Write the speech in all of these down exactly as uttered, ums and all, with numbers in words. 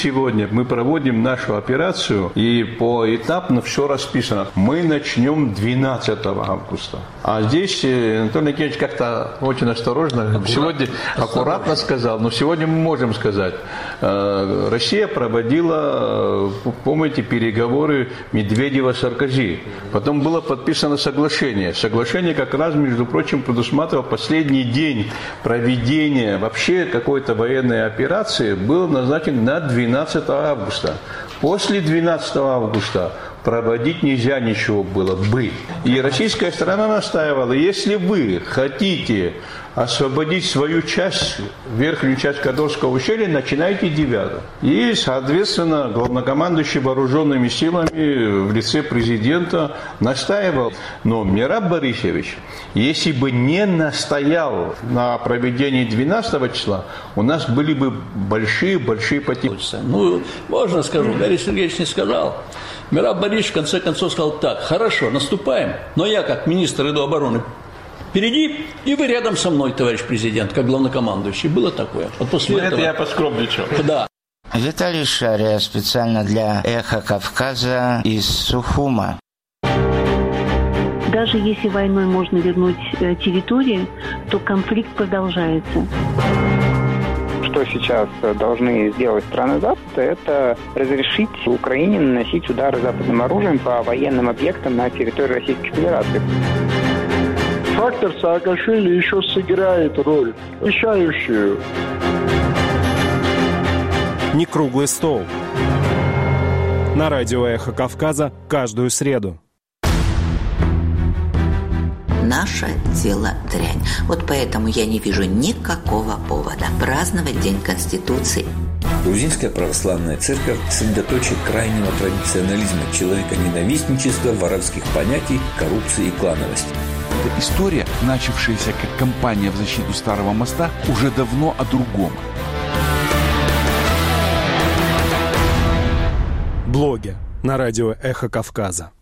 Сегодня мы проводим нашу операцию, и поэтапно все расписано. Мы начнем двенадцатого августа. А здесь Анатолий Николаевич как-то очень осторожно, аккуратно. сегодня аккуратно сказал, но сегодня мы можем сказать. Россия проводила, помните, переговоры Медведева-Саркози. Потом было подписано соглашение. Соглашение как раз, между прочим, предусматривало последний день проведения вообще какой-то военной операции, был назначен на двенадцатого августа. После двенадцатого августа проводить нельзя ничего было бы. И российская сторона настаивала, если вы хотите освободить свою часть, верхнюю часть Кадовского ущелья, начинайте девятого. И, соответственно, главнокомандующий вооруженными силами в лице президента настаивал. Но Мераб Борисович, если бы не настоял на проведении двенадцатого числа, у нас были бы большие-большие потери. Ну, можно скажу, Борис Сергеевич не сказал. Мераб Борисович в конце концов сказал так: хорошо, наступаем, но я как министр иду обороны впереди, и вы рядом со мной, товарищ президент, как главнокомандующий. Было такое. Вот после это этого... я поскромничал. Да. Виталий Шария специально для «Эхо Кавказа» из Сухума. Даже если войной можно вернуть территории, то конфликт продолжается. Что сейчас должны сделать страны Запада, это разрешить Украине наносить удары западным оружием по военным объектам на территории Российской Федерации. Фактор Саакашвили еще сыграет роль, решающую. Не круглый стол. На радио «Эхо Кавказа» каждую среду. Наше дело дрянь. Вот поэтому я не вижу никакого повода праздновать День Конституции. Грузинская православная церковь – средоточие крайнего традиционализма, человеконенавистничества, воровских понятий, коррупции и клановости. Эта история, начавшаяся как кампания в защиту Старого моста, уже давно о другом. Блоги на радио «Эхо Кавказа».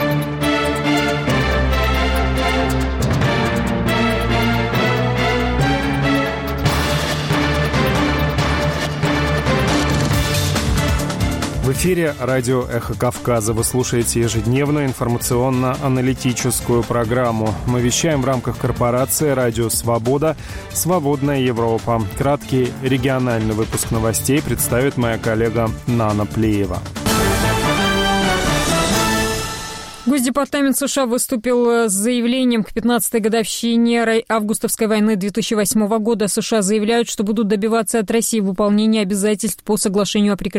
В эфире радио «Эхо Кавказа». Вы слушаете ежедневную информационно-аналитическую программу. Мы вещаем в рамках корпорации «Радио Свобода. Свободная Европа». Краткий региональный выпуск новостей представит моя коллега Нана Плеева. Госдепартамент США выступил с заявлением к пятнадцатой годовщине августовской войны две тысячи восьмого года. США заявляют, что будут добиваться от России выполнения обязательств по соглашению о прекращении